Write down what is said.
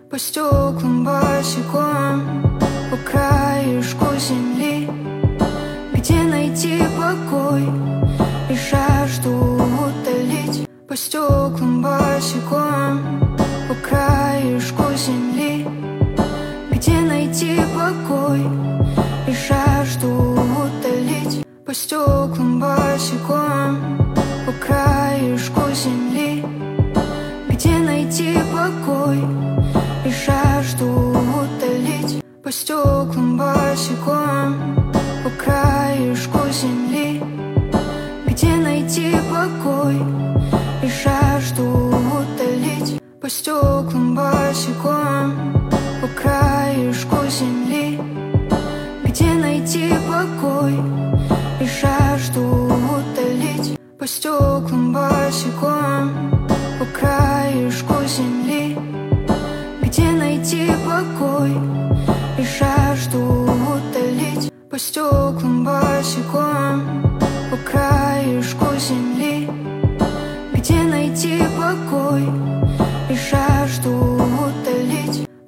по стеклам босиком, по краешку земли. Где найти покой и жажду утолить? По стеклам босиком, по краешку земли. Где найти покой и жажду утолить? По стеклам босиком, по краешку земли. Где найти покой и жажду утолить? По стеклам босиком, по краешку земли. Где найти покой и жажду утолить? По стеклам босиком, по краешку земли. Где найти покой и жажду утолить? По стеклам босиком, по краешку земли. Где найти покой и жажду утолить? По стеклам босиком, по краешку земли. Где найти покой и жажду утолить?